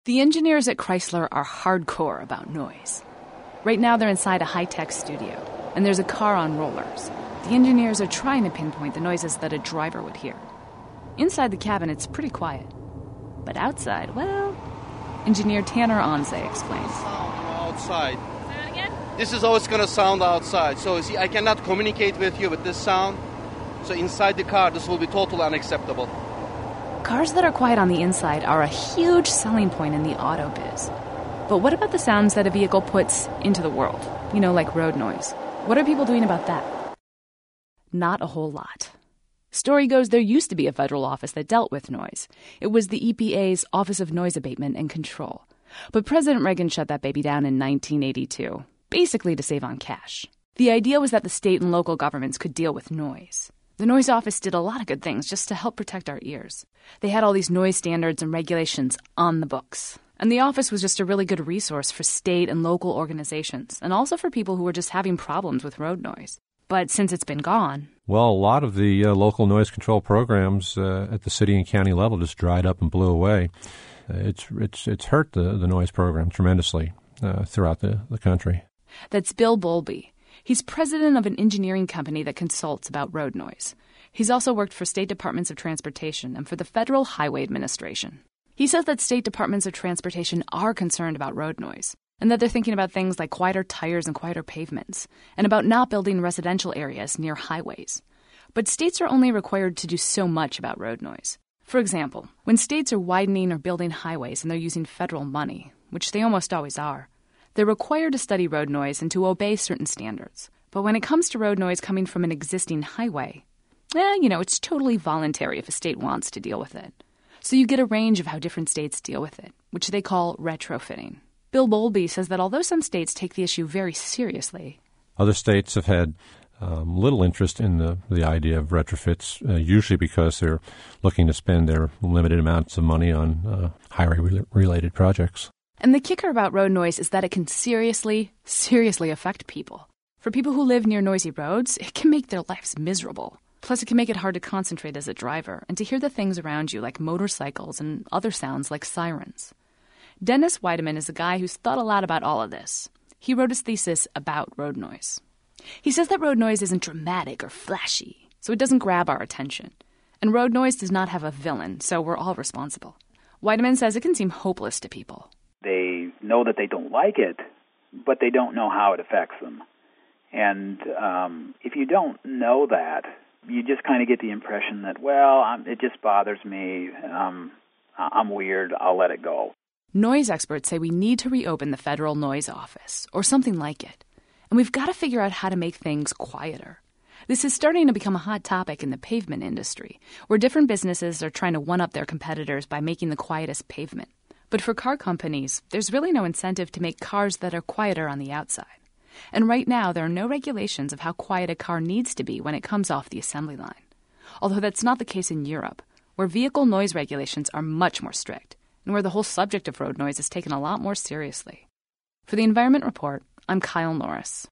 The engineers at Chrysler are hardcore about noise. Right now they're inside a high-tech studio, and there's a car on rollers. The engineers are trying to pinpoint the noises that a driver would hear. Inside the cabin, it's pretty quiet. But outside, well, engineer Tanner Onse explains. Outside. Say that again? This is how it's going to sound outside. So, see, I cannot communicate with you with this sound. So inside the car, this will be totally unacceptable. Cars that are quiet on the inside are a huge selling point in the auto biz. But what about the sounds that a vehicle puts into the world? You know, like road noise. What are people doing about that? Not a whole lot. Story goes there used to be a federal office that dealt with noise. It was the EPA's Office of Noise Abatement and Control. But President Reagan shut that baby down in 1982, basically to save on cash. The idea was that the state and local governments could deal with noise. The noise office did a lot of good things just to help protect our ears. They had all these noise standards and regulations on the books. And the office was just a really good resource for state and local organizations, and also for people who were just having problems with road noise. But since it's been gone... Well, a lot of the local noise control programs at the city and county level just dried up and blew away. It's hurt the noise program tremendously throughout the country. That's Bill Bowlby. He's president of an engineering company that consults about road noise. He's also worked for state departments of transportation and for the Federal Highway Administration. He says that state departments of transportation are concerned about road noise, and that they're thinking about things like quieter tires and quieter pavements, and about not building residential areas near highways. But states are only required to do so much about road noise. For example, when states are widening or building highways and they're using federal money, which they almost always are, they're required to study road noise and to obey certain standards. But when it comes to road noise coming from an existing highway, it's totally voluntary if a state wants to deal with it. So you get a range of how different states deal with it, which they call retrofitting. Bill Bowlby says that although some states take the issue very seriously, other states have had little interest in the idea of retrofits, usually because they're looking to spend their limited amounts of money on highway-related projects. And the kicker about road noise is that it can seriously affect people. For people who live near noisy roads, it can make their lives miserable. Plus, it can make it hard to concentrate as a driver and to hear the things around you like motorcycles and other sounds like sirens. Dennis Weideman is a guy who's thought a lot about all of this. He wrote his thesis about road noise. He says that road noise isn't dramatic or flashy, so it doesn't grab our attention. And road noise does not have a villain, so we're all responsible. Weideman says it can seem hopeless to people. They know that they don't like it, but they don't know how it affects them. And if you don't know that, you just kind of get the impression that, it just bothers me, I'm weird, I'll let it go. Noise experts say we need to reopen the Federal Noise Office, or something like it. And we've got to figure out how to make things quieter. This is starting to become a hot topic in the pavement industry, where different businesses are trying to one-up their competitors by making the quietest pavement. But for car companies, there's really no incentive to make cars that are quieter on the outside. And right now, there are no regulations of how quiet a car needs to be when it comes off the assembly line. Although that's not the case in Europe, where vehicle noise regulations are much more strict, and where the whole subject of road noise is taken a lot more seriously. For the Environment Report, I'm Kyle Norris.